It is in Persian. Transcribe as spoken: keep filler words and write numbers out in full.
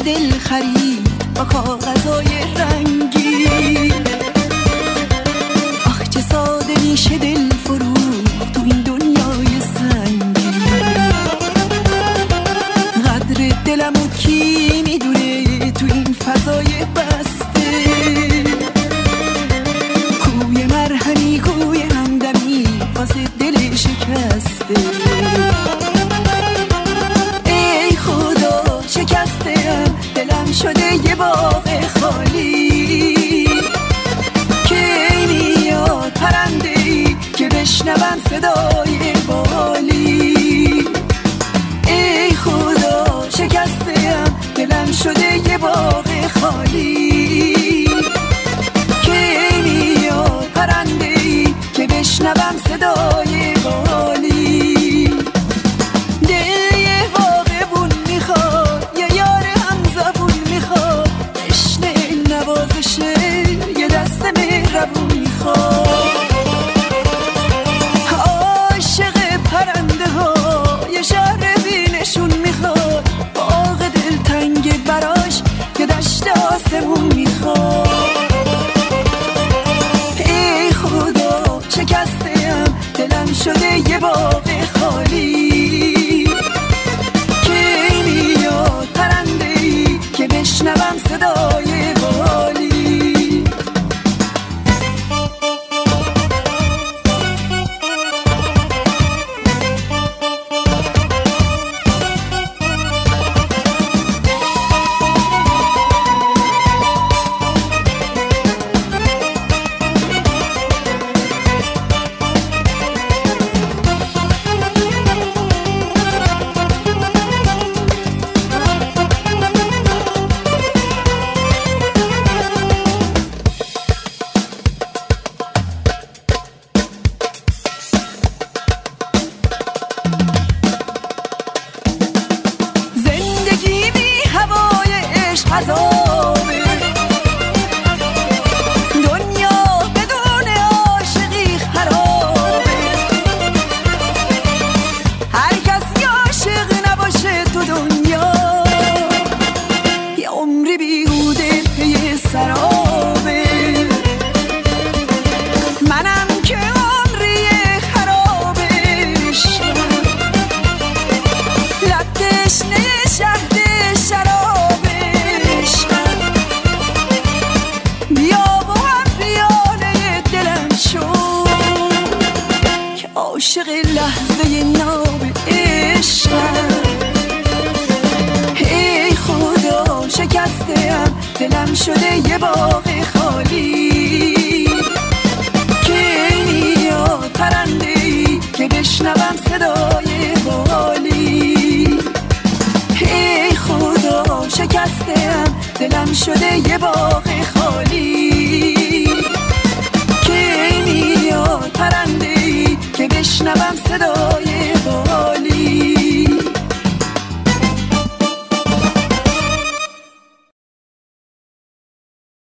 دل خرید با کاغذای رنگی. آخ چه ساده میشه دل فروخت تو این دنیای سنگی. قدر دلمو کی میدونه تو این فضای بسته. کوی مرهمی کوی همدمی واسه دل شکسته. ای خدا شکستم دلم شده یه باغ خالی. که میاد پرنده‌ای که بشنوم صدای بالی. ای خدا شکستم دلم شده یه باغ خالی. که میاد پرنده‌ای که بشنوم صدای بالی. دل یه باغبون میخواد یه یار همزبون میخواد. تشنه نوازشه یه دست مهربون میخواد. عاشق پرنده ها یه شهر بینشون میخواد. باغ دلتنگ براش یه دشت آسمون میخواد. ای خدا شکستم دلم شده یه باغ خالی. که میاد پرنده‌ای که بشنوم صدای بالی. عذابه دنیا بدون عاشقی خرابه. هر کسی عاشق نباشه تو دنیا یه عمری بیهوده پی سرابه. منم که عمری خرابش لب تشنه شهد شراب. عاشق لحظه ناب عشقم. ای خدا شکستم دلم شده یه باغ خالی. که میاد پرنده‌ای که بشنوم صدای بالی. ای خدا شکستم دلم شده یه باغ خالی. که میاد پرنده‌ای که بشنوم صدا